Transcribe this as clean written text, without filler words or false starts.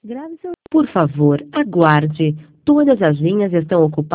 Grave seu... Por favor, aguarde. Todas as linhas estão ocupadas.